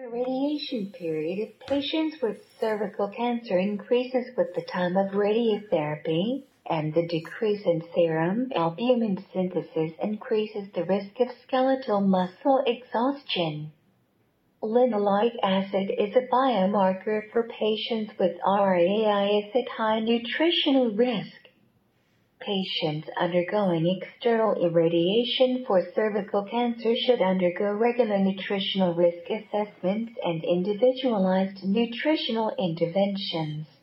radiation period of patients with cervical cancer increases with the time of radiotherapy, and the decrease in serum albumin synthesis increases the risk of skeletal muscle exhaustion. Linoleic acid is a biomarker for patients with RAIs at high nutritional risk. Patients undergoing external irradiation for cervical cancer should undergo regular nutritional risk assessments and individualized nutritional interventions.